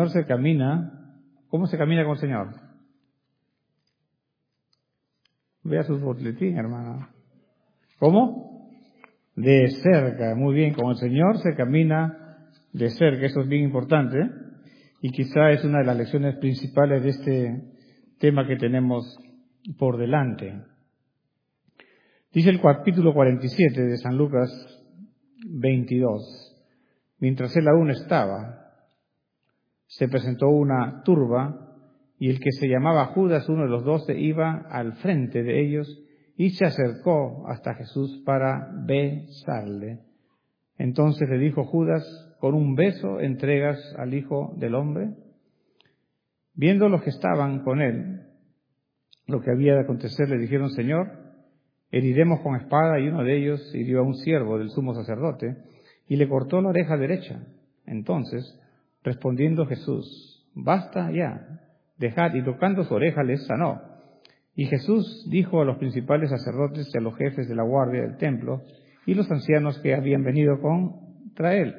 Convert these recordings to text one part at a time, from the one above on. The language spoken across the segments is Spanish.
Señor se camina. ¿Cómo se camina con el Señor? Vea sus boletín, hermana. ¿Cómo? De cerca. Muy bien, con el Señor se camina de cerca. Eso es bien importante. Y quizá es una de las lecciones principales de este tema que tenemos por delante. Dice el capítulo 47 de San Lucas 22. Mientras él aún estaba, se presentó una turba, y el que se llamaba Judas, uno de los 12, iba al frente de ellos y se acercó hasta Jesús para besarle. Entonces le dijo Judas: ¿con un beso entregas al Hijo del Hombre? Viendo los que estaban con él lo que había de acontecer, le dijeron: Señor, heriremos con espada. Y uno de ellos hirió a un siervo del sumo sacerdote y le cortó la oreja derecha. Entonces, respondiendo Jesús: basta ya, dejad. Y tocando su oreja les sanó. Y Jesús dijo a los principales sacerdotes y a los jefes de la guardia del templo y los ancianos que habían venido contra él: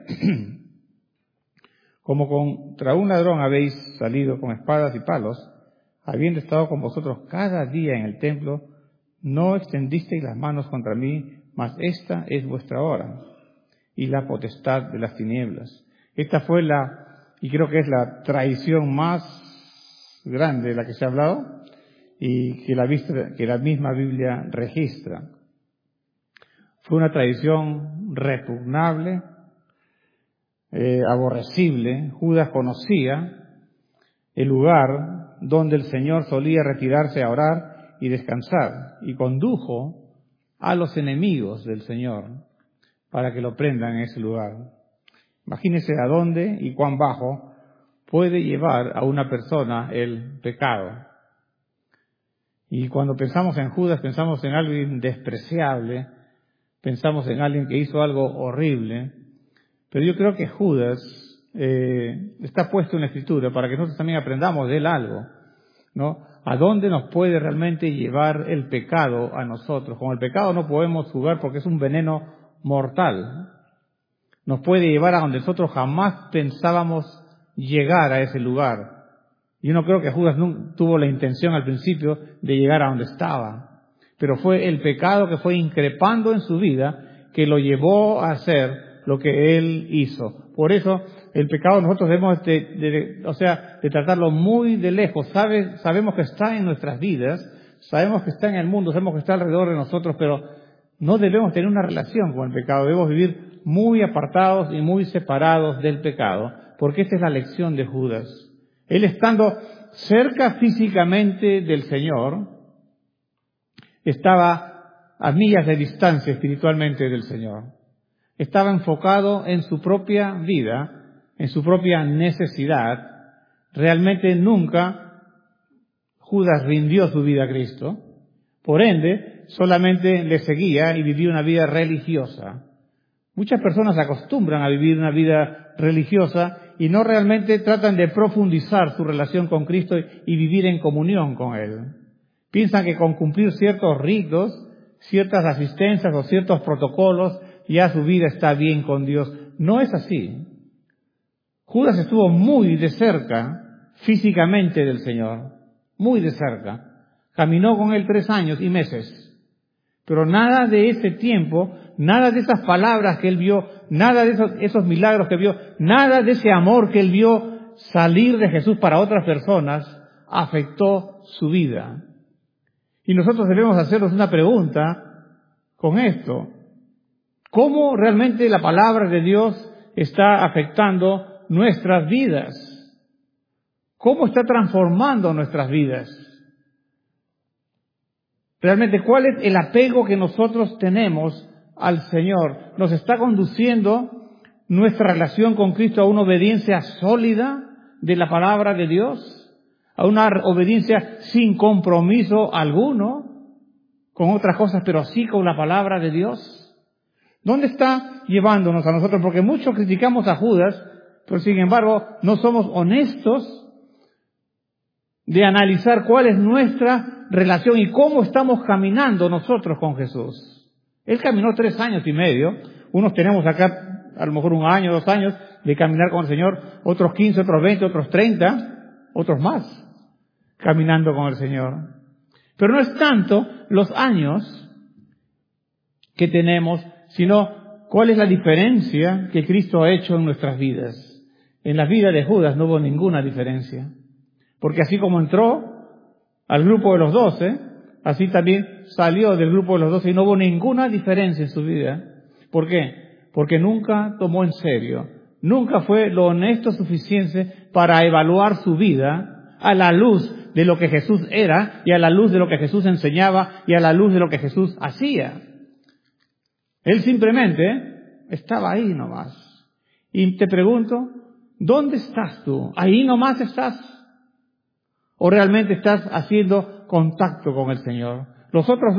como contra un ladrón habéis salido con espadas y palos, habiendo estado con vosotros cada día en el templo, no extendisteis las manos contra mí, mas esta es vuestra hora y la potestad de las tinieblas. Esta fue y creo que es la traición más grande de la que se ha hablado y que la misma Biblia registra. Fue una traición repugnable, aborrecible. Judas conocía el lugar donde el Señor solía retirarse a orar y descansar, y condujo a los enemigos del Señor para que lo prendan en ese lugar. Imagínense a dónde y cuán bajo puede llevar a una persona el pecado. Y cuando pensamos en Judas, pensamos en alguien despreciable, pensamos en alguien que hizo algo horrible, pero yo creo que Judas está puesto en la Escritura para que nosotros también aprendamos de él algo, ¿no? ¿A dónde nos puede realmente llevar el pecado a nosotros? Con el pecado no podemos jugar porque es un veneno mortal. Nos puede llevar a donde nosotros jamás pensábamos llegar a ese lugar. Yo no creo que Judas tuvo la intención al principio de llegar a donde estaba, pero fue el pecado que fue increpando en su vida que lo llevó a hacer lo que él hizo. Por eso el pecado nosotros debemos de tratarlo muy de lejos. Sabemos que está en nuestras vidas, sabemos que está en el mundo, sabemos que está alrededor de nosotros, pero no debemos tener una relación con el pecado. Debemos vivir muy apartados y muy separados del pecado, porque esta es la lección de Judas. Él, estando cerca físicamente del Señor, estaba a millas de distancia espiritualmente del Señor. Estaba enfocado en su propia vida, en su propia necesidad. Realmente nunca Judas rindió su vida a Cristo. Por ende, solamente le seguía y vivía una vida religiosa. Muchas personas se acostumbran a vivir una vida religiosa y no realmente tratan de profundizar su relación con Cristo y vivir en comunión con Él. Piensan que con cumplir ciertos ritos, ciertas asistencias o ciertos protocolos, ya su vida está bien con Dios. No es así. Judas estuvo muy de cerca físicamente del Señor, muy de cerca. Caminó con Él 3 años y meses. Pero nada de ese tiempo, nada de esas palabras que Él vio, nada de esos milagros que vio, nada de ese amor que Él vio salir de Jesús para otras personas, afectó su vida. Y nosotros debemos hacernos una pregunta con esto. ¿Cómo realmente la palabra de Dios está afectando nuestras vidas? ¿Cómo está transformando nuestras vidas? Realmente, ¿cuál es el apego que nosotros tenemos al Señor? ¿Nos está conduciendo nuestra relación con Cristo a una obediencia sólida de la palabra de Dios? ¿A una obediencia sin compromiso alguno con otras cosas, pero sí con la palabra de Dios? ¿Dónde está llevándonos a nosotros? Porque muchos criticamos a Judas, pero sin embargo no somos honestos de analizar cuál es nuestra relación y cómo estamos caminando nosotros con Jesús. Él caminó 3 años y medio. Unos tenemos acá a lo mejor 1 año, 2 años de caminar con el Señor, otros 15, otros 20, otros 30, otros más, caminando con el Señor. Pero no es tanto los años que tenemos, sino cuál es la diferencia que Cristo ha hecho en nuestras vidas. En la vida de Judas no hubo ninguna diferencia, porque así como entró al grupo de los 12, así también salió del grupo de los 12 y no hubo ninguna diferencia en su vida. ¿Por qué? Porque nunca tomó en serio, nunca fue lo honesto suficiente para evaluar su vida a la luz de lo que Jesús era y a la luz de lo que Jesús enseñaba y a la luz de lo que Jesús hacía. Él simplemente estaba ahí nomás. Y te pregunto, ¿dónde estás tú? ¿Ahí nomás estás? ¿O realmente estás haciendo contacto con el Señor? Los otros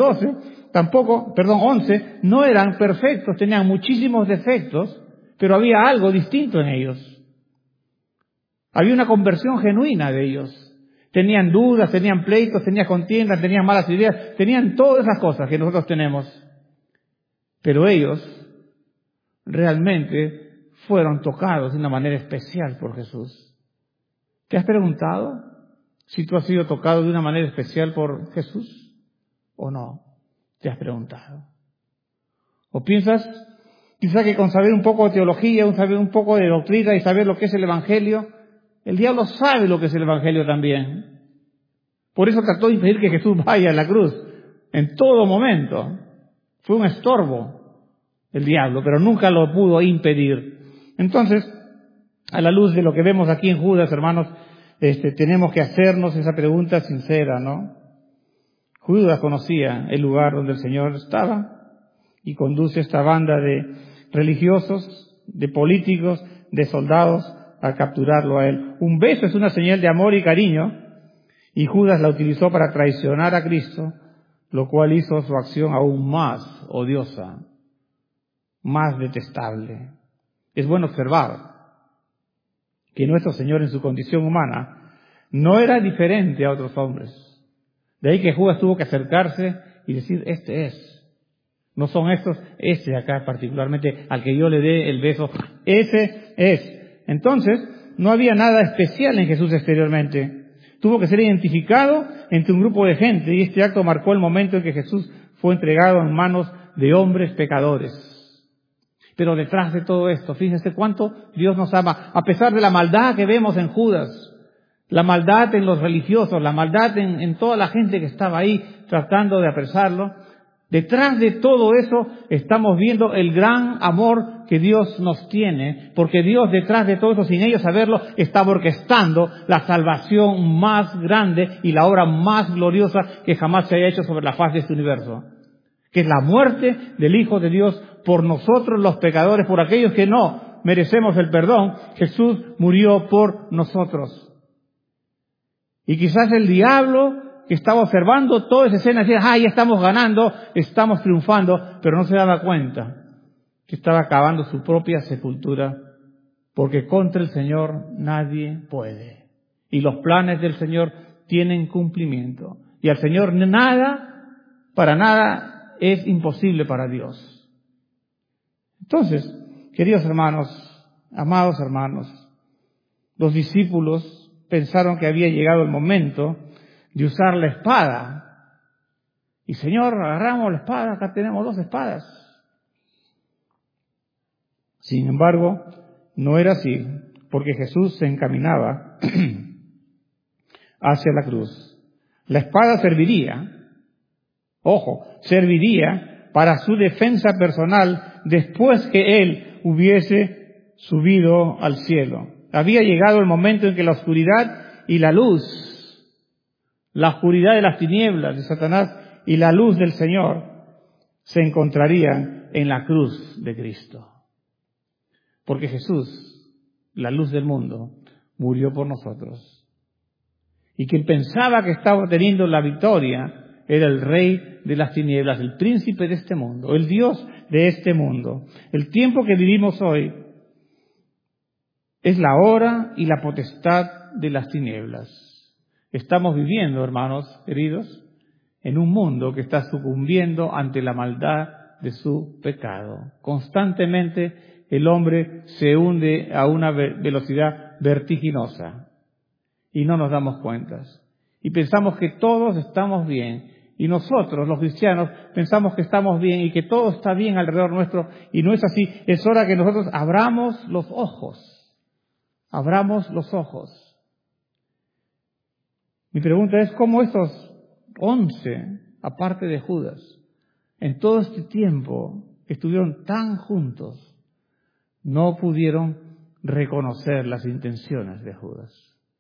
11, no eran perfectos, tenían muchísimos defectos, pero había algo distinto en ellos. Había una conversión genuina de ellos. Tenían dudas, tenían pleitos, tenían contiendas, tenían malas ideas, tenían todas esas cosas que nosotros tenemos. Pero ellos realmente fueron tocados de una manera especial por Jesús. ¿Te has preguntado si tú has sido tocado de una manera especial por Jesús o no? ¿Te has preguntado? ¿O piensas quizá que con saber un poco de teología, saber un poco de doctrina y saber lo que es el Evangelio, el diablo sabe lo que es el Evangelio también? Por eso trató de impedir que Jesús vaya a la cruz en todo momento. Fue un estorbo el diablo, pero nunca lo pudo impedir. Entonces, a la luz de lo que vemos aquí en Judas, hermanos, tenemos que hacernos esa pregunta sincera, ¿no? Judas conocía el lugar donde el Señor estaba y conduce esta banda de religiosos, de políticos, de soldados a capturarlo a él. Un beso es una señal de amor y cariño y Judas la utilizó para traicionar a Cristo, lo cual hizo su acción aún más odiosa, más detestable. Es bueno observar que nuestro Señor en su condición humana no era diferente a otros hombres. De ahí que Judas tuvo que acercarse y decir, este es. No son estos, este acá particularmente, al que yo le dé el beso, ese es. Entonces, no había nada especial en Jesús exteriormente. Tuvo que ser identificado entre un grupo de gente y este acto marcó el momento en que Jesús fue entregado en manos de hombres pecadores. Pero detrás de todo esto, fíjense cuánto Dios nos ama, a pesar de la maldad que vemos en Judas, la maldad en los religiosos, la maldad en toda la gente que estaba ahí tratando de apresarlo. Detrás de todo eso estamos viendo el gran amor que Dios nos tiene, porque Dios detrás de todo eso, sin ellos saberlo, estaba orquestando la salvación más grande y la obra más gloriosa que jamás se haya hecho sobre la faz de este universo, que es la muerte del Hijo de Dios por nosotros los pecadores, por aquellos que no merecemos el perdón. Jesús murió por nosotros. Y quizás el diablo que estaba observando toda esa escena decía, ya estamos ganando, estamos triunfando, pero no se daba cuenta que estaba acabando su propia sepultura, porque contra el Señor nadie puede. Y los planes del Señor tienen cumplimiento. Y al Señor nada, para nada, es imposible para Dios. Entonces, queridos hermanos, amados hermanos, los discípulos pensaron que había llegado el momento de usar la espada. Y Señor, agarramos la espada, acá tenemos 2 espadas. Sin embargo, no era así, porque Jesús se encaminaba hacia la cruz. La espada serviría para su defensa personal después que Él hubiese subido al cielo. Había llegado el momento en que la oscuridad y la luz, la oscuridad de las tinieblas de Satanás y la luz del Señor se encontrarían en la cruz de Cristo. Porque Jesús, la luz del mundo, murió por nosotros. Y quien pensaba que estaba teniendo la victoria era el rey de las tinieblas, el príncipe de este mundo, el Dios de este mundo. El tiempo que vivimos hoy es la hora y la potestad de las tinieblas. Estamos viviendo, hermanos queridos, en un mundo que está sucumbiendo ante la maldad de su pecado. Constantemente el hombre se hunde a una velocidad vertiginosa y no nos damos cuenta. Y pensamos que todos estamos bien. Y nosotros, los cristianos, pensamos que estamos bien y que todo está bien alrededor nuestro. Y no es así. Es hora que nosotros abramos los ojos. Abramos los ojos. Mi pregunta es, ¿cómo estos 11, aparte de Judas, en todo este tiempo que estuvieron tan juntos, no pudieron reconocer las intenciones de Judas?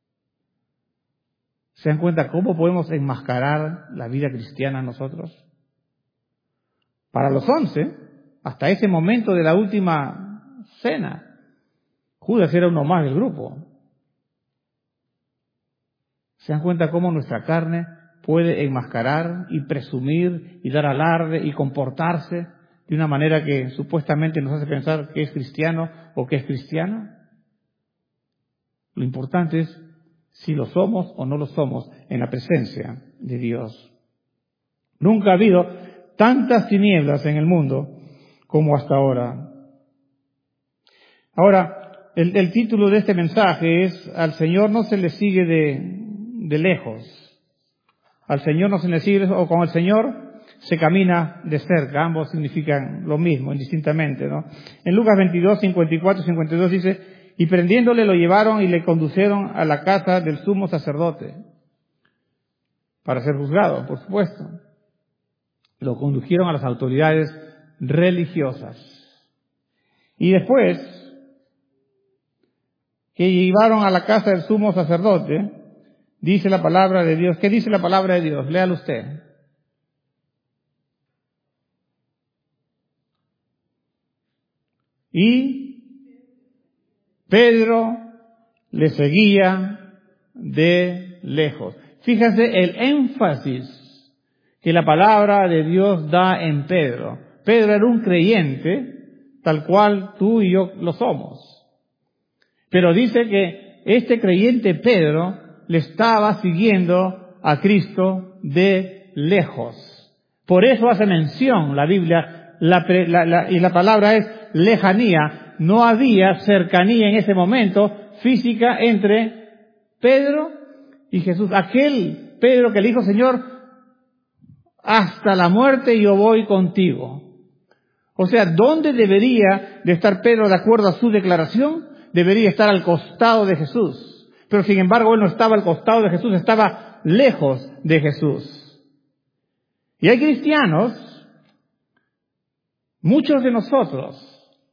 ¿Se dan cuenta cómo podemos enmascarar la vida cristiana nosotros? Para los 11, hasta ese momento de la última cena, Judas era uno más del grupo. ¿Se dan cuenta cómo nuestra carne puede enmascarar y presumir y dar alarde y comportarse de una manera que supuestamente nos hace pensar que es cristiano o que es cristiana? Lo importante es si lo somos o no lo somos en la presencia de Dios. Nunca ha habido tantas tinieblas en el mundo como hasta ahora. Ahora, el título de este mensaje es: al Señor no se le sigue de lejos. Al Señor no se le sigue, o con el Señor se camina de cerca. Ambos significan lo mismo, indistintamente, ¿no? En Lucas 22, 54 y 52 dice: y prendiéndole lo llevaron y le conducieron a la casa del sumo sacerdote para ser juzgado, por supuesto. Lo condujeron a las autoridades religiosas. Y después que llevaron a la casa del sumo sacerdote, dice la palabra de Dios. ¿Qué dice la palabra de Dios? Léalo usted. Y Pedro le seguía de lejos. Fíjese el énfasis que la palabra de Dios da en Pedro. Pedro era un creyente, tal cual tú y yo lo somos. Pero dice que este creyente Pedro le estaba siguiendo a Cristo de lejos. Por eso hace mención la Biblia, y la palabra es lejanía. No había cercanía en ese momento física entre Pedro y Jesús. Aquel Pedro que le dijo: Señor, hasta la muerte yo voy contigo. O sea, ¿dónde debería de estar Pedro de acuerdo a su declaración? Debería estar al costado de Jesús. Pero sin embargo, él no estaba al costado de Jesús, estaba lejos de Jesús. Y hay cristianos, muchos de nosotros,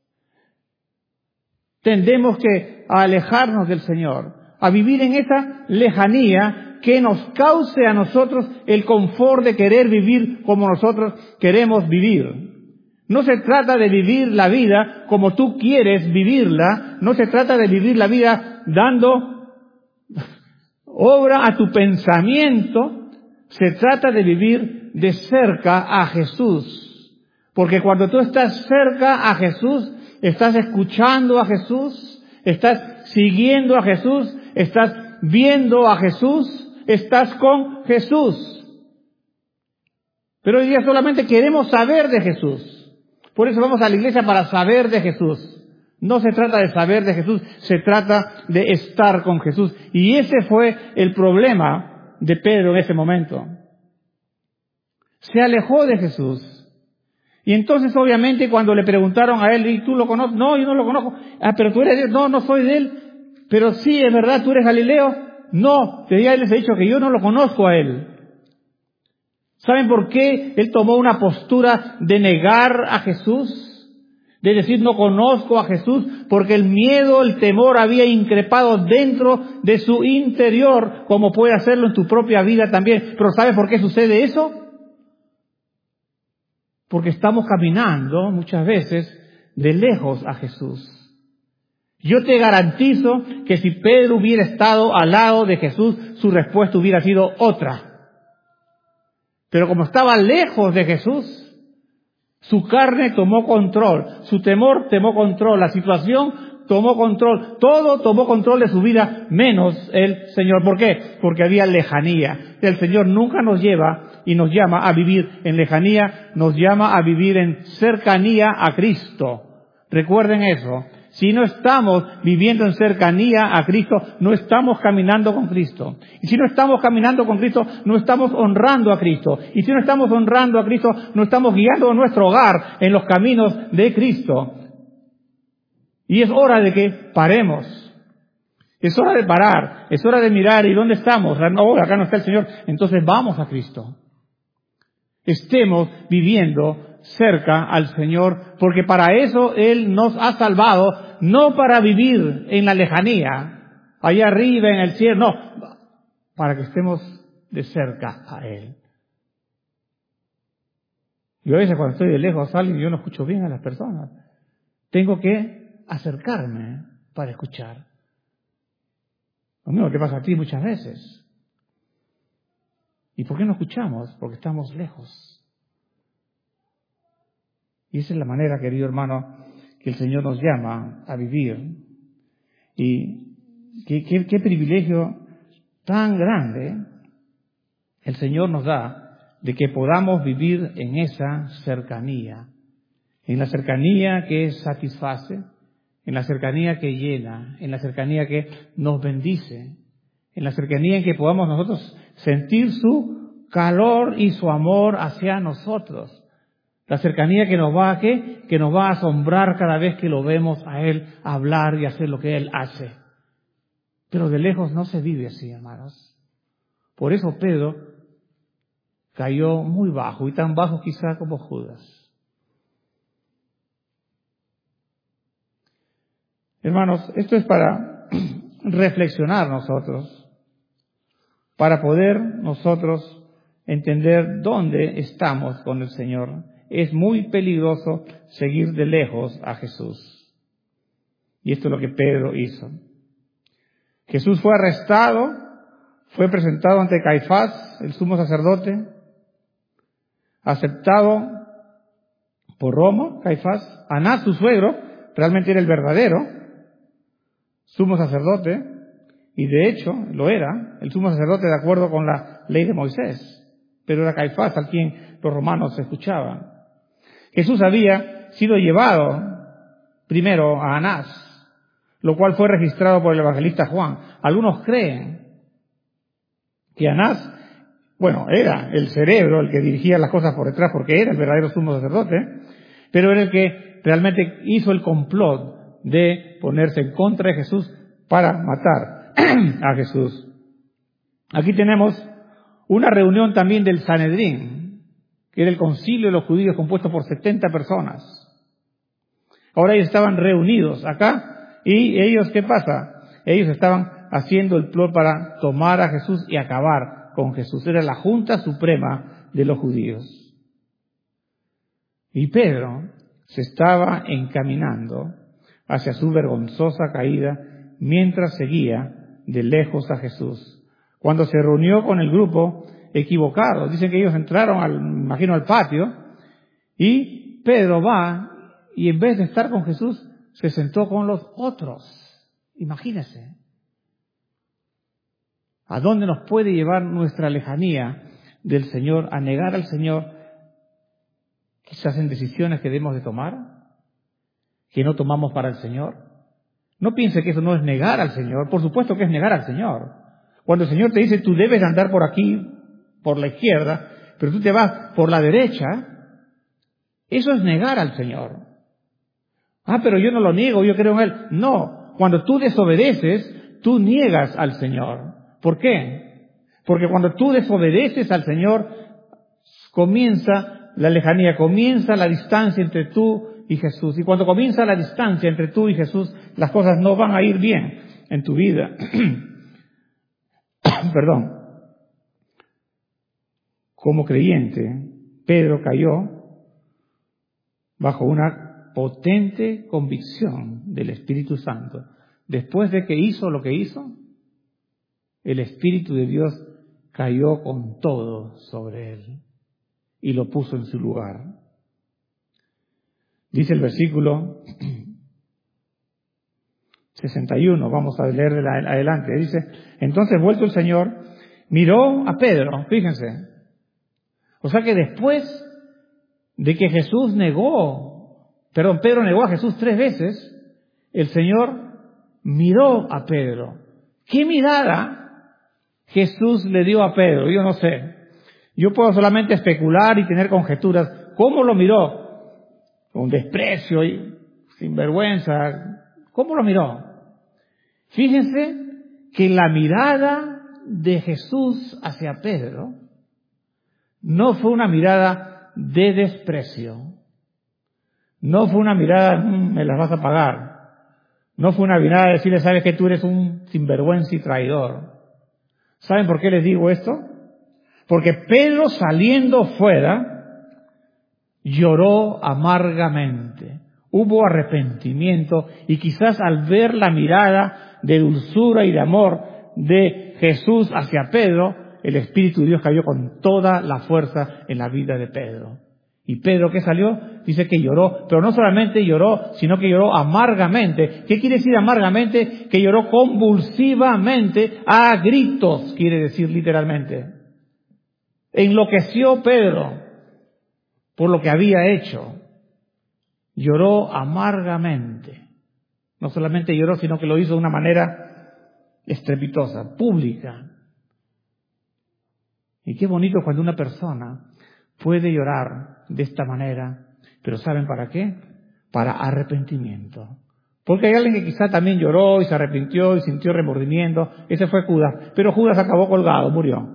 tendemos que alejarnos del Señor, a vivir en esa lejanía que nos cause a nosotros el confort de querer vivir como nosotros queremos vivir. No se trata de vivir la vida como tú quieres vivirla, no se trata de vivir la vida dando obra a tu pensamiento, se trata de vivir de cerca a Jesús. Porque cuando tú estás cerca a Jesús, estás escuchando a Jesús, estás siguiendo a Jesús, estás viendo a Jesús, estás con Jesús. Pero hoy día solamente queremos saber de Jesús. Por eso vamos a la iglesia, para saber de Jesús. No se trata de saber de Jesús, se trata de estar con Jesús. Y ese fue el problema de Pedro en ese momento. Se alejó de Jesús. Y entonces, obviamente, cuando le preguntaron a él: ¿y tú lo conoces? No, yo no lo conozco. Ah, pero tú eres de él. No, no soy de él. Pero sí, es verdad, tú eres Galileo. No, ya les he dicho que yo no lo conozco a él. ¿Saben por qué él tomó una postura de negar a Jesús? De decir: no conozco a Jesús, porque el miedo, el temor había increpado dentro de su interior, como puede hacerlo en tu propia vida también. Pero ¿sabe por qué sucede eso? Porque estamos caminando muchas veces de lejos a Jesús. Yo te garantizo que si Pedro hubiera estado al lado de Jesús, su respuesta hubiera sido otra. Pero como estaba lejos de Jesús, su carne tomó control, su temor tomó control, la situación tomó control, todo tomó control de su vida, menos el Señor. ¿Por qué? Porque había lejanía. El Señor nunca nos lleva y nos llama a vivir en lejanía, nos llama a vivir en cercanía a Cristo. Recuerden eso. Si no estamos viviendo en cercanía a Cristo, no estamos caminando con Cristo. Y si no estamos caminando con Cristo, no estamos honrando a Cristo. Y si no estamos honrando a Cristo, no estamos guiando nuestro hogar en los caminos de Cristo. Y es hora de que paremos. Es hora de parar. Es hora de mirar. ¿Y dónde estamos? No, acá no está el Señor. Entonces vamos a Cristo. Estemos viviendo cerca al Señor, porque para eso Él nos ha salvado, no para vivir en la lejanía, allá arriba en el cielo, no, para que estemos de cerca a Él. Yo a veces cuando estoy de lejos a alguien, yo no escucho bien a las personas. Tengo que acercarme para escuchar. Lo mismo que pasa a ti muchas veces. ¿Y por qué no escuchamos? Porque estamos lejos. Y esa es la manera, querido hermano, que el Señor nos llama a vivir. Y qué privilegio tan grande el Señor nos da de que podamos vivir en esa cercanía. En la cercanía que satisface, en la cercanía que llena, en la cercanía que nos bendice, en la cercanía en que podamos nosotros sentir su calor y su amor hacia nosotros. La cercanía que nos va a ¿qué? Que nos va a asombrar cada vez que lo vemos a Él hablar y hacer lo que Él hace. Pero de lejos no se vive así, hermanos. Por eso Pedro cayó muy bajo, y tan bajo quizá como Judas. Hermanos, esto es para reflexionar nosotros, para poder nosotros entender dónde estamos con el Señor. Es muy peligroso seguir de lejos a Jesús. Y esto es lo que Pedro hizo. Jesús fue arrestado, fue presentado ante Caifás, el sumo sacerdote, aceptado por Roma, Caifás. Anás, su suegro, realmente era el verdadero sumo sacerdote, y de hecho lo era, el sumo sacerdote de acuerdo con la ley de Moisés, pero era Caifás al quien los romanos escuchaban. Jesús había sido llevado primero a Anás, lo cual fue registrado por el evangelista Juan. Algunos creen que Anás, era el cerebro el que dirigía las cosas por detrás porque era el verdadero sumo sacerdote, pero era el que realmente hizo el complot de ponerse en contra de Jesús para matar a Jesús. Aquí tenemos una reunión también del Sanedrín, que era el concilio de los judíos compuesto por 70 personas. Ahora ellos estaban reunidos acá y ellos, ¿qué pasa? Ellos estaban haciendo el plan para tomar a Jesús y acabar con Jesús. Era la Junta Suprema de los judíos. Y Pedro se estaba encaminando hacia su vergonzosa caída mientras seguía de lejos a Jesús. Cuando se reunió con el grupo equivocado, dicen que ellos entraron al patio, y Pedro va y en vez de estar con Jesús, se sentó con los otros. Imagínense. ¿A dónde nos puede llevar nuestra lejanía del Señor, a negar al Señor, quizás en decisiones que debemos de tomar, que no tomamos para el Señor? No piense que eso no es negar al Señor. Por supuesto que es negar al Señor. Cuando el Señor te dice, tú debes andar por aquí, por la izquierda, pero tú te vas por la derecha, eso es negar al Señor. Pero yo no lo niego, yo creo en Él. No, cuando tú desobedeces, tú niegas al Señor. ¿Por qué? Porque cuando tú desobedeces al Señor, comienza la lejanía, comienza la distancia entre tú y Jesús. Y cuando comienza la distancia entre tú y Jesús, las cosas no van a ir bien en tu vida. Perdón. Como creyente, Pedro cayó bajo una potente convicción del Espíritu Santo. Después de que hizo lo que hizo, el Espíritu de Dios cayó con todo sobre él y lo puso en su lugar. Dice el versículo 61, vamos a leer adelante. Dice, entonces vuelto el Señor, miró a Pedro, fíjense. O sea que después de que Jesús negó Pedro negó a Jesús 3 veces, el Señor miró a Pedro. ¿Qué mirada Jesús le dio a Pedro? Yo no sé. Yo puedo solamente especular y tener conjeturas. ¿Cómo lo miró? Con desprecio y sin vergüenza. ¿Cómo lo miró? Fíjense que la mirada de Jesús hacia Pedro no fue una mirada de desprecio. No fue una mirada, me las vas a pagar. No fue una mirada de decirle, sabes que tú eres un sinvergüenza y traidor. ¿Saben por qué les digo esto? Porque Pedro, saliendo fuera, lloró amargamente. Hubo arrepentimiento y quizás al ver la mirada de dulzura y de amor de Jesús hacia Pedro, el Espíritu de Dios cayó con toda la fuerza en la vida de Pedro. Y Pedro, ¿qué salió? Dice que lloró, pero no solamente lloró, sino que lloró amargamente. ¿Qué quiere decir amargamente? Que lloró convulsivamente, a gritos, quiere decir literalmente. Enloqueció Pedro por lo que había hecho. Lloró amargamente. No solamente lloró, sino que lo hizo de una manera estrepitosa, pública. Y qué bonito cuando una persona puede llorar de esta manera, pero ¿saben para qué? Para arrepentimiento. Porque hay alguien que quizá también lloró y se arrepintió y sintió remordimiento. Ese fue Judas, pero Judas acabó colgado, murió.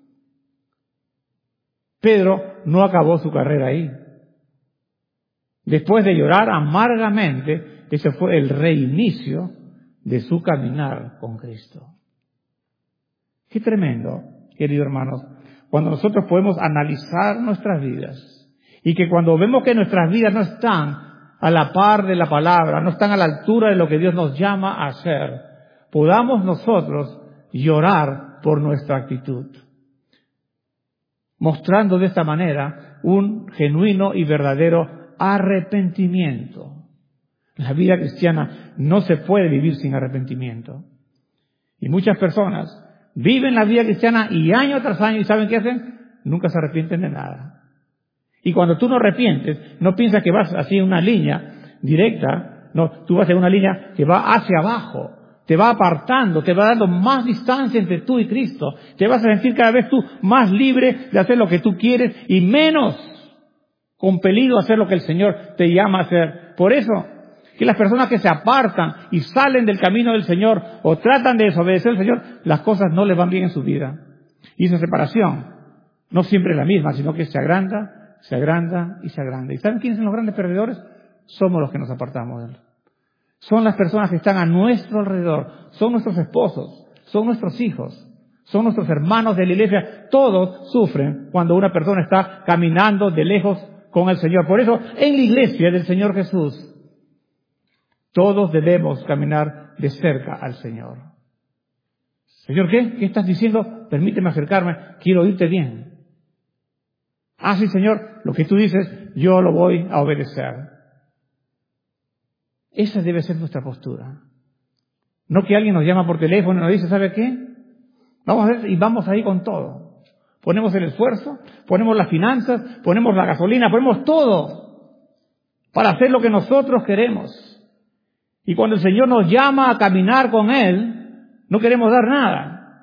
Pedro no acabó su carrera ahí. Después de llorar amargamente, ese fue el reinicio de su caminar con Cristo. Qué tremendo, queridos hermanos, cuando nosotros podemos analizar nuestras vidas y que cuando vemos que nuestras vidas no están a la par de la palabra, no están a la altura de lo que Dios nos llama a hacer, podamos nosotros llorar por nuestra actitud, mostrando de esta manera un genuino y verdadero arrepentimiento. La vida cristiana no se puede vivir sin arrepentimiento. Y muchas personas viven la vida cristiana y año tras año, ¿y saben qué hacen? Nunca se arrepienten de nada. Y cuando tú no arrepientes, no piensas que vas así en una línea directa, no, tú vas en una línea que va hacia abajo, te va apartando, te va dando más distancia entre tú y Cristo, te vas a sentir cada vez tú más libre de hacer lo que tú quieres y menos compelido a hacer lo que el Señor te llama a hacer. Por eso, que las personas que se apartan y salen del camino del Señor o tratan de desobedecer al Señor, las cosas no les van bien en su vida. Y esa separación no siempre es la misma, sino que se agranda, se agranda y se agranda. ¿Y saben quiénes son los grandes perdedores? Somos los que nos apartamos de Él. Son las personas que están a nuestro alrededor, son nuestros esposos, son nuestros hijos, son nuestros hermanos de la iglesia. Todos sufren cuando una persona está caminando de lejos con el Señor. Por eso, en la iglesia del Señor Jesús, todos debemos caminar de cerca al Señor. Señor, ¿qué? ¿Qué estás diciendo? Permíteme acercarme, quiero oírte bien. Ah, sí, Señor, lo que tú dices, yo lo voy a obedecer. Esa debe ser nuestra postura. No que alguien nos llama por teléfono y nos dice, ¿sabe qué? Vamos a ver, y vamos ahí con todo. Ponemos el esfuerzo, ponemos las finanzas, ponemos la gasolina, ponemos todo para hacer lo que nosotros queremos. Y cuando el Señor nos llama a caminar con Él, no queremos dar nada.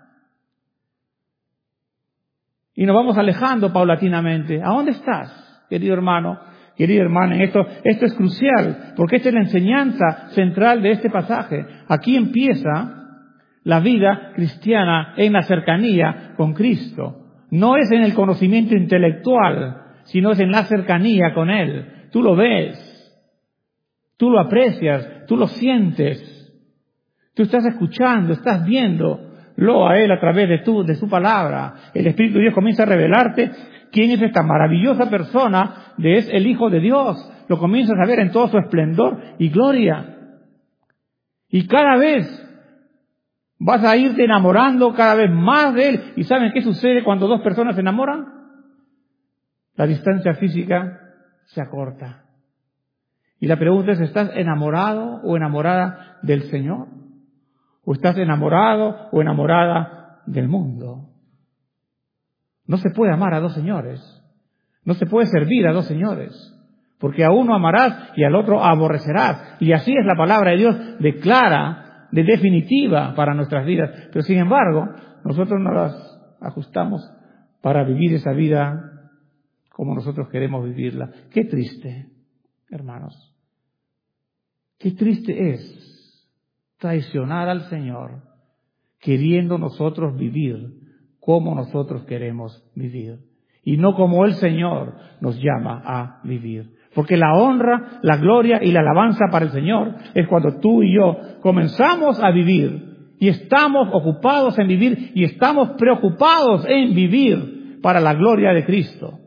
Y nos vamos alejando paulatinamente. ¿A dónde estás, querido hermano, querida hermana? Esto es crucial, porque esta es la enseñanza central de este pasaje. Aquí empieza la vida cristiana en la cercanía con Cristo. No es en el conocimiento intelectual, sino es en la cercanía con Él. Tú lo ves, tú lo aprecias, tú lo sientes. Tú estás escuchando, estás viéndolo a Él a través de su palabra. El Espíritu de Dios comienza a revelarte quién es esta maravillosa persona, es el Hijo de Dios. Lo comienzas a ver en todo su esplendor y gloria. Y cada vez vas a irte enamorando cada vez más de Él. ¿Y saben qué sucede cuando dos personas se enamoran? La distancia física se acorta. Y la pregunta es, ¿estás enamorado o enamorada del Señor? ¿O estás enamorado o enamorada del mundo? No se puede amar a dos señores. No se puede servir a dos señores. Porque a uno amarás y al otro aborrecerás. Y así es la palabra de Dios, de clara, de definitiva para nuestras vidas. Pero sin embargo, nosotros no las ajustamos para vivir esa vida como nosotros queremos vivirla. Qué triste, hermanos. Qué triste es traicionar al Señor queriendo nosotros vivir como nosotros queremos vivir y no como el Señor nos llama a vivir. Porque la honra, la gloria y la alabanza para el Señor es cuando tú y yo comenzamos a vivir y estamos ocupados en vivir y estamos preocupados en vivir para la gloria de Cristo.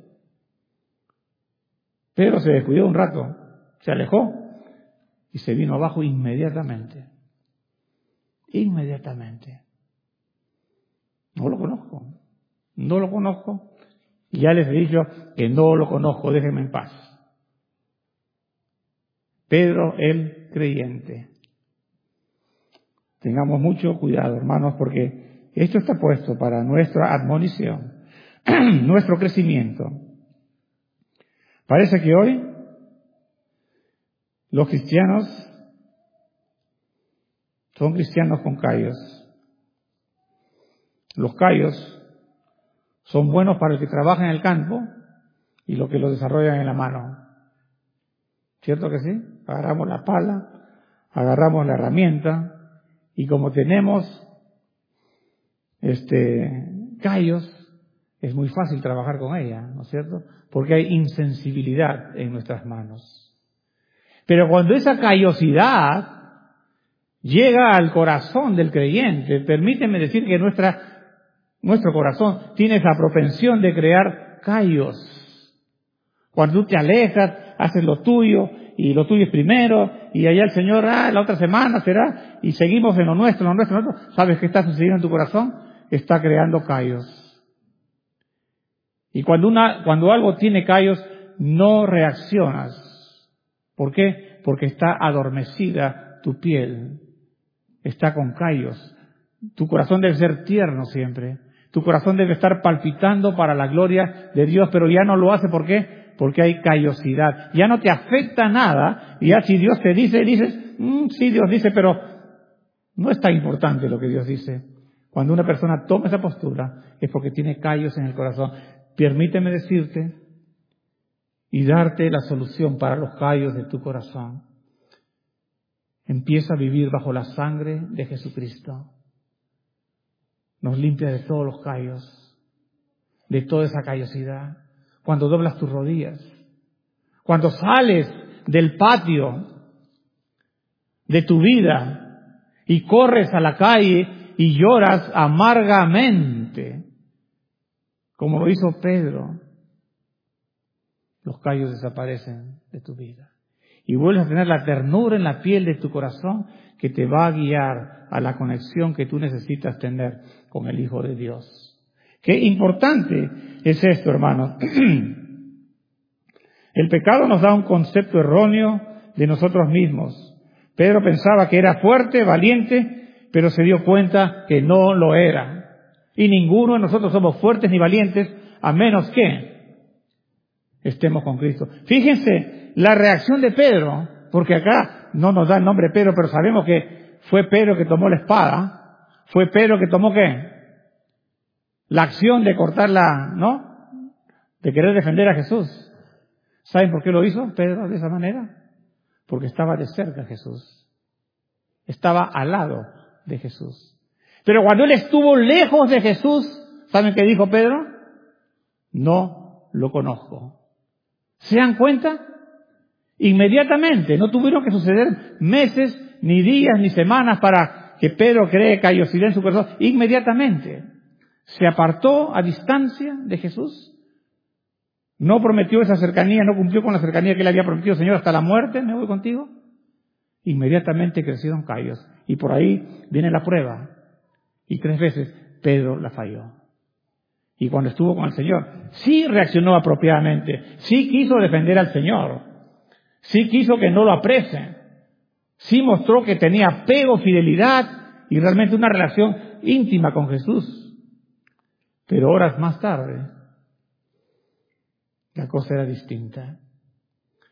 Pedro se descuidó un rato, se alejó y se vino abajo inmediatamente. Inmediatamente. No lo conozco. Y ya les he dicho que no lo conozco, déjenme en paz. Pedro el creyente. Tengamos mucho cuidado, hermanos, porque esto está puesto para nuestra admonición, nuestro crecimiento. Parece que hoy los cristianos son cristianos con callos. Los callos son buenos para el que trabaja en el campo y los que lo desarrollan en la mano. ¿Cierto que sí? Agarramos la pala, agarramos la herramienta y como tenemos callos, es muy fácil trabajar con ella, ¿no es cierto? Porque hay insensibilidad en nuestras manos. Pero cuando esa callosidad llega al corazón del creyente, permíteme decir que nuestro corazón tiene esa propensión de crear callos. Cuando tú te alejas, haces lo tuyo, y lo tuyo es primero, y allá el Señor, la otra semana será, y seguimos en lo nuestro. ¿Sabes qué está sucediendo en tu corazón? Está creando callos. Y cuando algo tiene callos, no reaccionas. ¿Por qué? Porque está adormecida tu piel. Está con callos. Tu corazón debe ser tierno siempre. Tu corazón debe estar palpitando para la gloria de Dios, pero ya no lo hace. ¿Por qué? Porque hay callosidad. Ya no te afecta nada. Y ya si Dios te dice, dices, sí, Dios dice, pero no es tan importante lo que Dios dice. Cuando una persona toma esa postura, es porque tiene callos en el corazón. Permíteme decirte y darte la solución para los callos de tu corazón. Empieza a vivir bajo la sangre de Jesucristo. Nos limpia de todos los callos, de toda esa callosidad. Cuando doblas tus rodillas, cuando sales del patio de tu vida y corres a la calle y lloras amargamente, como lo hizo Pedro, los callos desaparecen de tu vida. Y vuelves a tener la ternura en la piel de tu corazón que te va a guiar a la conexión que tú necesitas tener con el Hijo de Dios. Qué importante es esto, hermanos. El pecado nos da un concepto erróneo de nosotros mismos. Pedro pensaba que era fuerte, valiente, pero se dio cuenta que no lo era. Y ninguno de nosotros somos fuertes ni valientes, a menos que estemos con Cristo. Fíjense la reacción de Pedro, porque acá no nos da el nombre Pedro, pero sabemos que fue Pedro que tomó la espada. Fue Pedro que tomó ¿qué? La acción de cortarla, ¿no? De querer defender a Jesús. ¿Saben por qué lo hizo Pedro de esa manera? Porque estaba de cerca a Jesús. Estaba al lado de Jesús. Pero cuando él estuvo lejos de Jesús, ¿saben qué dijo Pedro? No lo conozco. ¿Se dan cuenta? Inmediatamente, no tuvieron que suceder meses, ni días, ni semanas para que Pedro cree callosidad en su corazón. Inmediatamente se apartó a distancia de Jesús. No prometió esa cercanía, no cumplió con la cercanía que le había prometido, Señor, hasta la muerte me voy contigo. Inmediatamente crecieron callos. Y por ahí viene la prueba. Y 3 veces Pedro la falló. Y cuando estuvo con el Señor, sí reaccionó apropiadamente. Sí quiso defender al Señor. Sí quiso que no lo apresen. Sí mostró que tenía apego, fidelidad y realmente una relación íntima con Jesús. Pero horas más tarde, la cosa era distinta.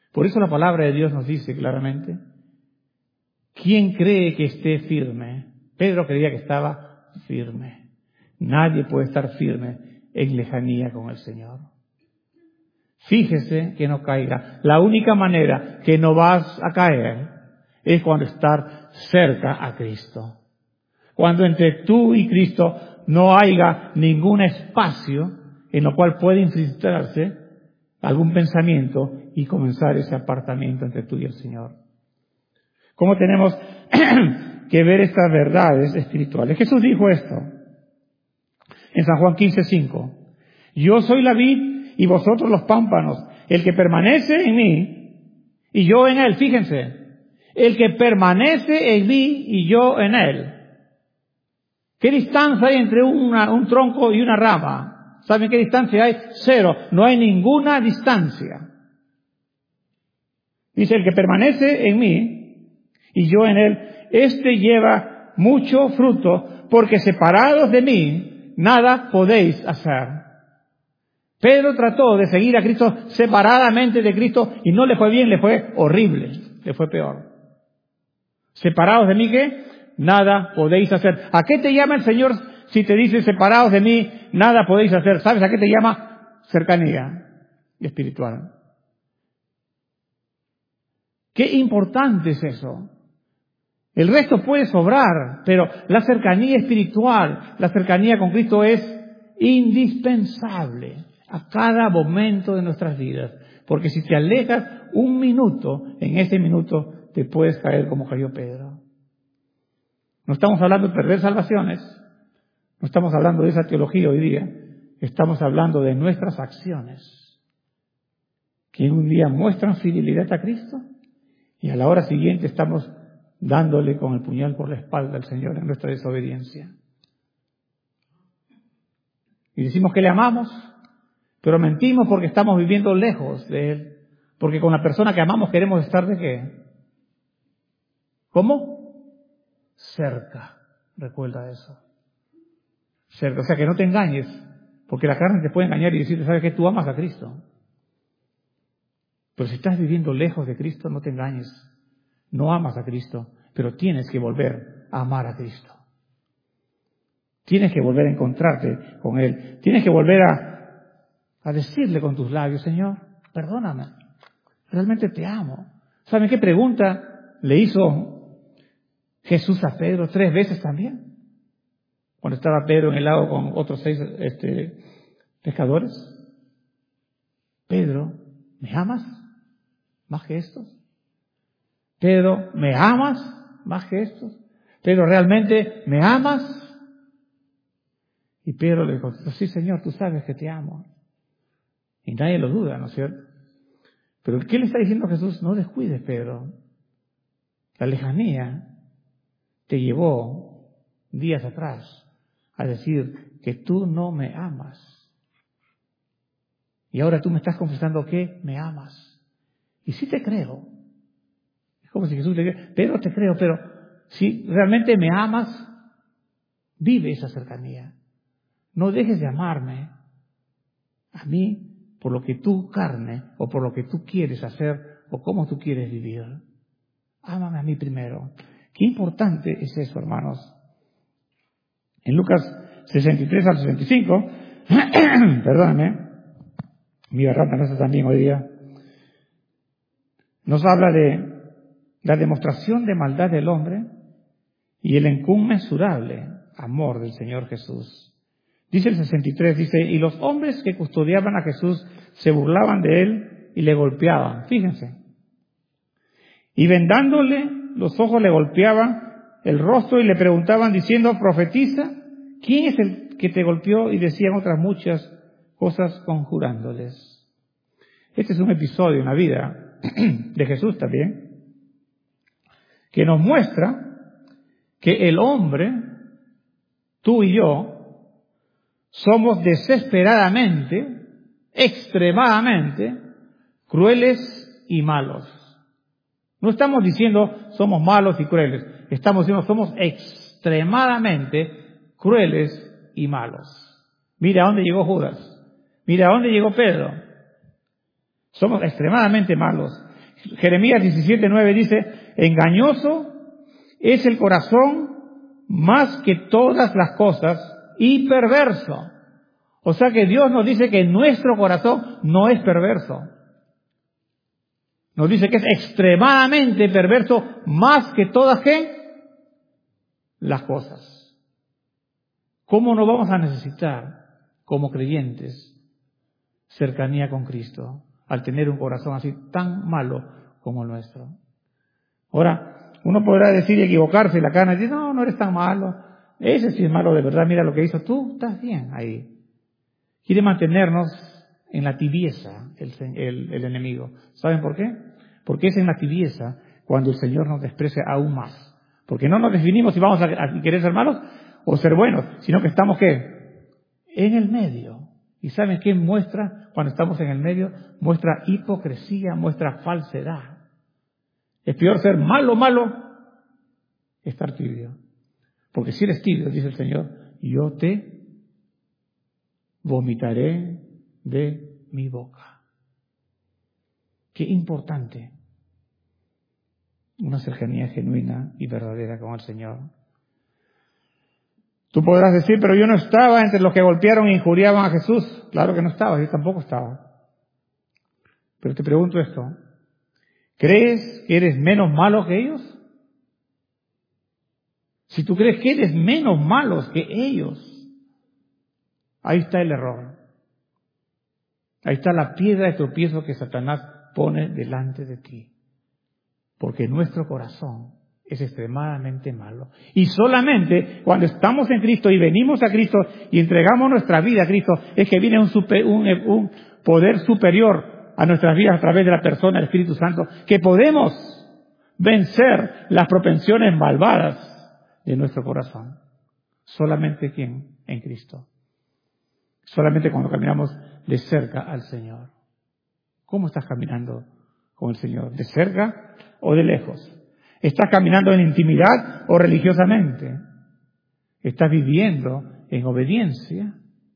Por eso la palabra de Dios nos dice claramente, ¿quién cree que esté firme? Pedro creía que estaba firme. Nadie puede estar firme en lejanía con el Señor. Fíjese que no caiga. La única manera que no vas a caer es cuando estar cerca a Cristo. Cuando entre tú y Cristo no haya ningún espacio en lo cual puede infiltrarse algún pensamiento y comenzar ese apartamiento entre tú y el Señor. ¿Cómo tenemos que ver estas verdades espirituales? Jesús dijo esto en San Juan 15:5. Yo soy la vid y vosotros los pámpanos. El que permanece en mí y yo en él. Fíjense, el que permanece en mí y yo en él. ¿Qué distancia hay entre un tronco y una rama? ¿Saben qué distancia hay? 0. No hay ninguna distancia. Dice, el que permanece en mí y yo en él, este lleva mucho fruto, porque separados de mí, nada podéis hacer. Pedro trató de seguir a Cristo separadamente de Cristo y no le fue bien, le fue horrible, le fue peor. Separados de mí, ¿qué? Nada podéis hacer. ¿A qué te llama el Señor si te dice separados de mí, nada podéis hacer? ¿Sabes a qué te llama? Cercanía espiritual. Qué importante es eso. El resto puede sobrar, pero la cercanía espiritual, la cercanía con Cristo es indispensable a cada momento de nuestras vidas. Porque si te alejas un minuto, en ese minuto te puedes caer como cayó Pedro. No estamos hablando de perder salvaciones, no estamos hablando de esa teología hoy día, estamos hablando de nuestras acciones, que un día muestran fidelidad a Cristo y a la hora siguiente estamos dándole con el puñal por la espalda al Señor en nuestra desobediencia. Y decimos que le amamos, pero mentimos porque estamos viviendo lejos de Él. Porque con la persona que amamos queremos estar ¿de qué? ¿Cómo? Cerca. Recuerda eso. Cerca. O sea, que no te engañes. Porque la carne te puede engañar y decirte, ¿sabes qué? Tú amas a Cristo. Pero si estás viviendo lejos de Cristo, no te engañes. No amas a Cristo, pero tienes que volver a amar a Cristo. Tienes que volver a encontrarte con Él. Tienes que volver a decirle con tus labios, Señor, perdóname. Realmente te amo. ¿Saben qué pregunta le hizo Jesús a Pedro 3 veces también? Cuando estaba Pedro en el lago con otros 6 pescadores. Pedro, ¿me amas más que estos? Pedro, ¿me amas más que estos? Pedro, ¿realmente me amas? Y Pedro le dijo, sí Señor, tú sabes que te amo. Y nadie lo duda, ¿no es cierto? Pero ¿qué le está diciendo Jesús? No descuides, Pedro. La lejanía te llevó días atrás a decir que tú no me amas. Y ahora tú me estás confesando que me amas. Y sí te creo. Es como si Jesús le dijera, Pedro, te creo, pero si realmente me amas, vive esa cercanía. No dejes de amarme a mí por lo que tu carne o por lo que tú quieres hacer o cómo tú quieres vivir. Ámame a mí primero. Qué importante es eso, hermanos. En Lucas 63 al 65, perdóname, mi garganta no está tan bien hoy día, nos habla de la demostración de maldad del hombre y el inconmensurable amor del Señor Jesús. Dice el 63, dice, y los hombres que custodiaban a Jesús se burlaban de él y le golpeaban. Fíjense. Y vendándole los ojos le golpeaban el rostro y le preguntaban diciendo, profetiza, ¿quién es el que te golpeó? Y decían otras muchas cosas conjurándoles. Este es un episodio en la vida de Jesús también, que nos muestra que el hombre, tú y yo, somos desesperadamente, extremadamente crueles y malos. No estamos diciendo somos malos y crueles. Estamos diciendo somos extremadamente crueles y malos. Mira a dónde llegó Judas. Mira a dónde llegó Pedro. Somos extremadamente malos. Jeremías 17:9 dice, engañoso es el corazón más que todas las cosas y perverso. O sea que Dios nos dice que nuestro corazón no es perverso. Nos dice que es extremadamente perverso más que todas, ¿qué? Las cosas. ¿Cómo no vamos a necesitar, como creyentes, cercanía con Cristo, al tener un corazón así tan malo como el nuestro? Ahora, uno podrá decir y equivocarse, la carne dice, no eres tan malo. Ese sí es malo de verdad, mira lo que hizo tú, estás bien ahí. Quiere mantenernos en la tibieza el enemigo. ¿Saben por qué? Porque es en la tibieza cuando el Señor nos desprecia aún más. Porque no nos definimos si vamos a querer ser malos o ser buenos, sino que estamos, ¿qué? En el medio. ¿Y saben qué muestra cuando estamos en el medio? Muestra hipocresía, muestra falsedad. Es peor ser malo, que estar tibio. Porque si eres tibio, dice el Señor, yo te vomitaré de mi boca. Qué importante una cercanía genuina y verdadera con el Señor. Tú podrás decir, pero yo no estaba entre los que golpearon e injuriaban a Jesús. Claro que no estaba, yo tampoco estaba. Pero te pregunto esto, ¿crees que eres menos malo que ellos? Si tú crees que eres menos malo que ellos, ahí está el error. Ahí está la piedra de tropiezo que Satanás pone delante de ti. Porque nuestro corazón es extremadamente malo. Y solamente cuando estamos en Cristo y venimos a Cristo y entregamos nuestra vida a Cristo, es que viene un poder superior a nuestras vidas a través de la persona del Espíritu Santo, que podemos vencer las propensiones malvadas de nuestro corazón. Solamente ¿quién? En Cristo. Solamente cuando caminamos de cerca al Señor. ¿Cómo estás caminando con el Señor? ¿De cerca o de lejos? ¿Estás caminando en intimidad o religiosamente? ¿Estás viviendo en obediencia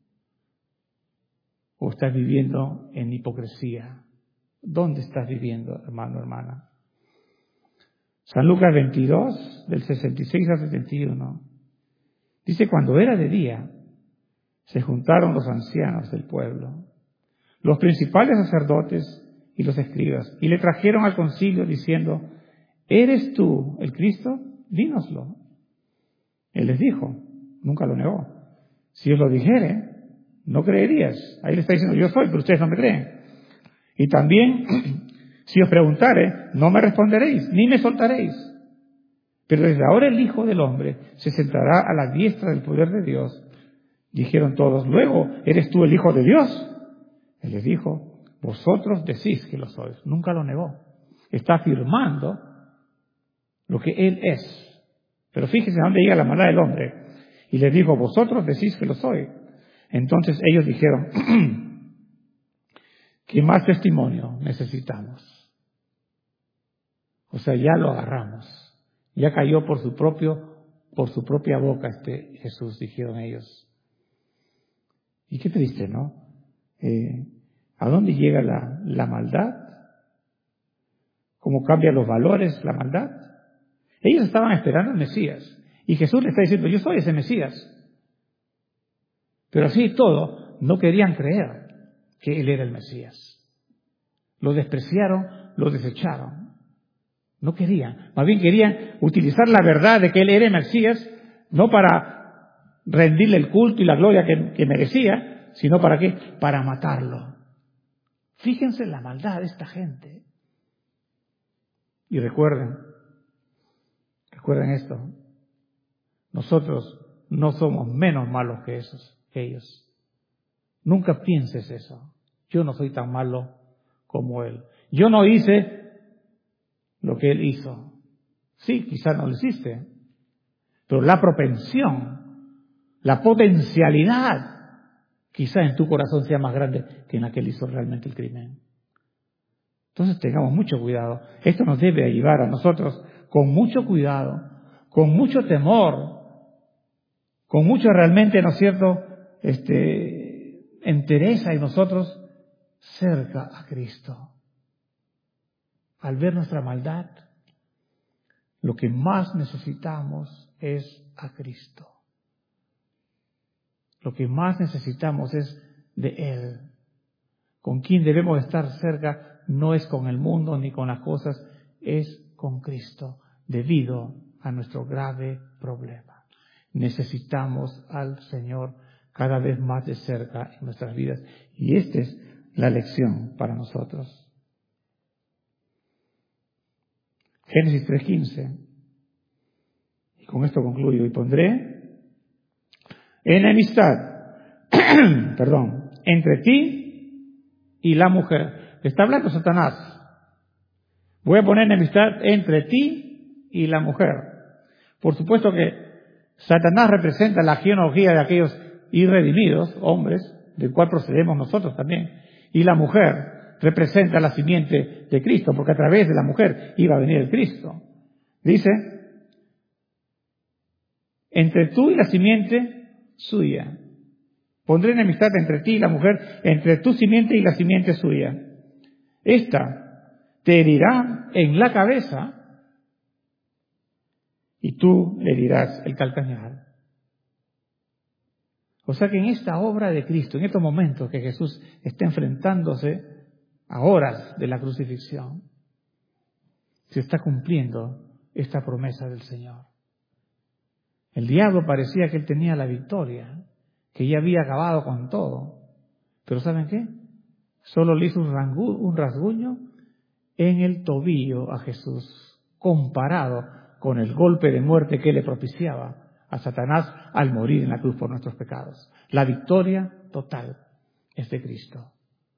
o estás viviendo en hipocresía? ¿Dónde estás viviendo, hermano, hermana? San Lucas 22, del 66 al 71, dice, cuando era de día, se juntaron los ancianos del pueblo, los principales sacerdotes y los escribas, y le trajeron al concilio diciendo, ¿eres tú el Cristo? Dínoslo. Él les dijo, nunca lo negó, si os lo dijere, no creerías. Ahí le está diciendo, yo soy, pero ustedes no me creen. Y también, si os preguntare, no me responderéis, ni me soltaréis. Pero desde ahora el Hijo del Hombre se sentará a la diestra del poder de Dios. Dijeron todos, luego, ¿eres tú el Hijo de Dios? Él les dijo, vosotros decís que lo sois. Nunca lo negó. Está afirmando lo que Él es. Pero fíjense a dónde llega la maldad del hombre. Y les dijo, vosotros decís que lo soy. Entonces ellos dijeron, ¿qué más testimonio necesitamos? O sea, ya lo agarramos. Ya cayó por su propia boca Jesús, dijeron ellos. Y qué triste, ¿no? ¿A dónde llega la maldad? ¿Cómo cambian los valores la maldad? Ellos estaban esperando al Mesías. Y Jesús le está diciendo, yo soy ese Mesías. Pero así y todo, no querían creer que Él era el Mesías. Lo despreciaron, lo desecharon. No querían. Más bien querían utilizar la verdad de que Él era el Mesías, no para rendirle el culto y la gloria que merecía, sino ¿para qué? Para matarlo. Fíjense en la maldad de esta gente. Y recuerden esto, nosotros no somos menos malos que ellos. Nunca pienses eso. Yo no soy tan malo como él. Yo no hice lo que él hizo. Sí, quizás no lo hiciste, pero la propensión, la potencialidad, quizás en tu corazón sea más grande que en la que él hizo realmente el crimen. Entonces tengamos mucho cuidado. Esto nos debe llevar a nosotros con mucho cuidado, con mucho temor, con mucho realmente, ¿no es cierto?, entereza en nosotros cerca a Cristo. al ver nuestra maldad, lo que más necesitamos es a Cristo. Lo que más necesitamos es de Él. Con quien debemos estar cerca no es con el mundo ni con las cosas, es con Cristo, debido a nuestro grave problema. Necesitamos al Señor cada vez más de cerca en nuestras vidas. Y esta es la lección para nosotros. Génesis 3:15. Y con esto concluyo. Y pondré enemistad, entre ti y la mujer. Está hablando Satanás. Voy a poner enemistad entre ti y la mujer. Por supuesto que Satanás representa la genealogía de aquellos irredimidos, hombres, del cual procedemos nosotros también. Y la mujer representa la simiente de Cristo, porque a través de la mujer iba a venir el Cristo. Dice, entre tú y la simiente suya. Pondré enemistad entre ti y la mujer, entre tu simiente y la simiente suya. Esta te herirá en la cabeza y tú le herirás el calcañar. O sea que en esta obra de Cristo, en estos momentos que Jesús está enfrentándose a horas de la crucifixión, se está cumpliendo esta promesa del Señor. El diablo parecía que él tenía la victoria, que ya había acabado con todo. Pero ¿saben qué? Solo le hizo un rasguño en el tobillo a Jesús, comparado con el golpe de muerte que le propiciaba a Satanás al morir en la cruz por nuestros pecados. La victoria total es de Cristo.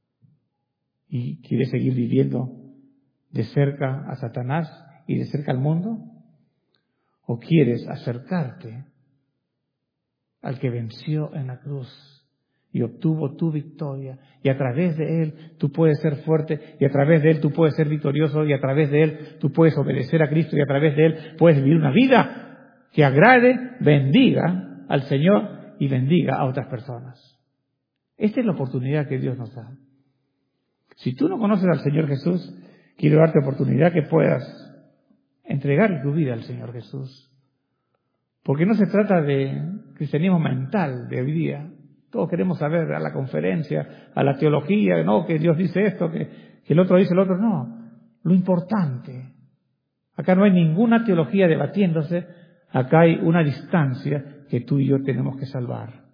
¿Y quieres seguir viviendo de cerca a Satanás y de cerca al mundo? ¿O quieres acercarte al que venció en la cruz y obtuvo tu victoria? Y a través de Él tú puedes ser fuerte, y a través de Él tú puedes ser victorioso, y a través de Él tú puedes obedecer a Cristo, y a través de Él puedes vivir una vida que agrade, bendiga al Señor y bendiga a otras personas. Esta es la oportunidad que Dios nos da. Si tú no conoces al Señor Jesús, quiero darte oportunidad que puedas entregar tu vida al Señor Jesús. Porque no se trata de cristianismo mental de hoy día. Todos queremos saber a la conferencia, a la teología, no, que Dios dice esto, que el otro dice el otro. No, lo importante. Acá no hay ninguna teología debatiéndose, acá hay una distancia que tú y yo tenemos que salvar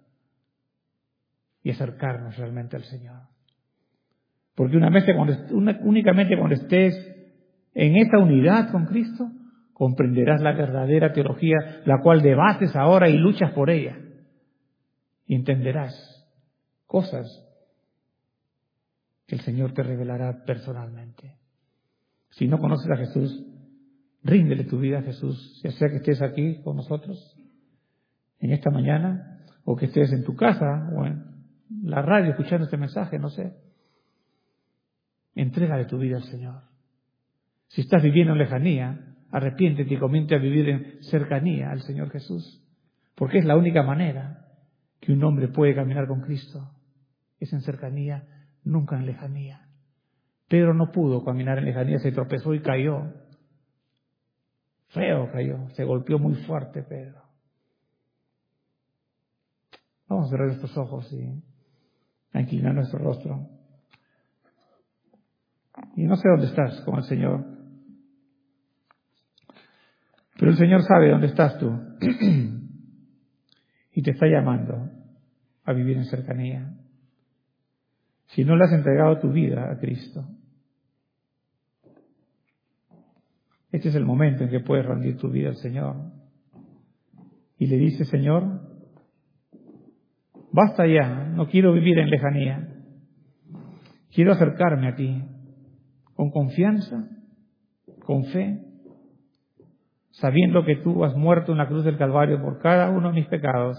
y acercarnos realmente al Señor. Porque únicamente cuando estés en esa unidad con Cristo, comprenderás la verdadera teología, la cual debates ahora y luchas por ella. Y entenderás cosas que el Señor te revelará personalmente. Si no conoces a Jesús, ríndele tu vida a Jesús, ya sea que estés aquí con nosotros en esta mañana, o que estés en tu casa o en la radio escuchando este mensaje, no sé. Entrégale tu vida al Señor. Si estás viviendo en lejanía, arrepiéntete y comienza a vivir en cercanía al Señor Jesús. Porque es la única manera que un hombre puede caminar con Cristo. Es en cercanía, nunca en lejanía. Pedro no pudo caminar en lejanía, se tropezó y cayó. Feo cayó, se golpeó muy fuerte Pedro. Vamos a cerrar nuestros ojos y a inclinar nuestro rostro. Y no sé dónde estás con el Señor, pero el Señor sabe dónde estás tú y te está llamando a vivir en cercanía. Si no le has entregado tu vida a Cristo, este es el momento en que puedes rendir tu vida al Señor. Y le dices, Señor, basta ya, no quiero vivir en lejanía. Quiero acercarme a ti con confianza, con fe, sabiendo que tú has muerto en la cruz del Calvario por cada uno de mis pecados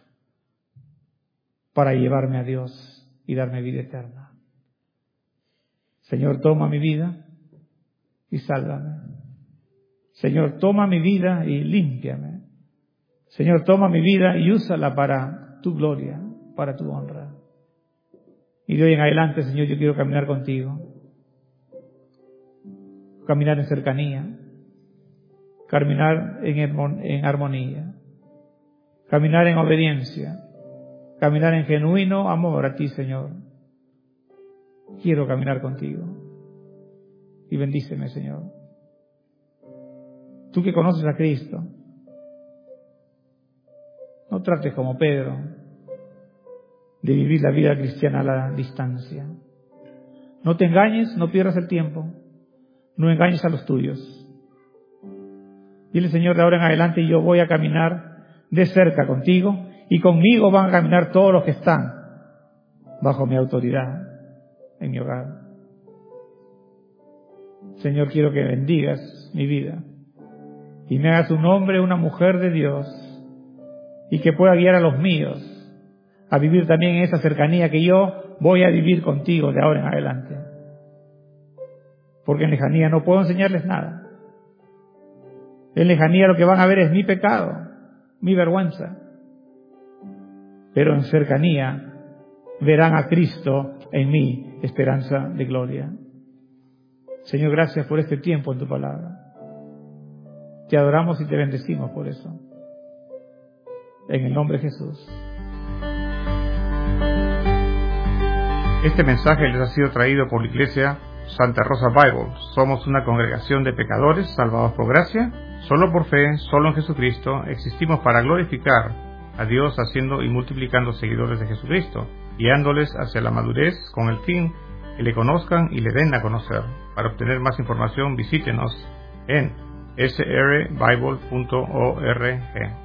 para llevarme a Dios y darme vida eterna. Señor, toma mi vida y sálvame. Señor, toma mi vida y límpiame. Señor, toma mi vida y úsala para tu gloria, para tu honra. Y de hoy en adelante, Señor, yo quiero caminar contigo. caminar en cercanía, caminar en armonía, caminar en obediencia, caminar en genuino amor a ti, Señor. Quiero caminar contigo y bendíceme, Señor. Tú que conoces a Cristo, no trates como Pedro de vivir la vida cristiana a la distancia. No te engañes, no pierdas el tiempo, no engañes a los tuyos. Dile, Señor, de ahora en adelante yo voy a caminar de cerca contigo y conmigo van a caminar todos los que están bajo mi autoridad en mi hogar. Señor, quiero que bendigas mi vida y me hagas un hombre, una mujer de Dios, y que pueda guiar a los míos a vivir también en esa cercanía que yo voy a vivir contigo de ahora en adelante. Porque en lejanía no puedo enseñarles nada. En lejanía lo que van a ver es mi pecado, mi vergüenza. Pero en cercanía verán a Cristo en mí, esperanza de gloria. Señor, gracias por este tiempo en tu palabra. Te adoramos y te bendecimos por eso. En el nombre de Jesús. Este mensaje les ha sido traído por la Iglesia Santa Rosa Bible. Somos una congregación de pecadores salvados por gracia, solo por fe, solo en Jesucristo. Existimos para glorificar a Dios haciendo y multiplicando seguidores de Jesucristo, guiándoles hacia la madurez con el fin que le conozcan y le den a conocer. Para obtener más información visítenos en srbible.org.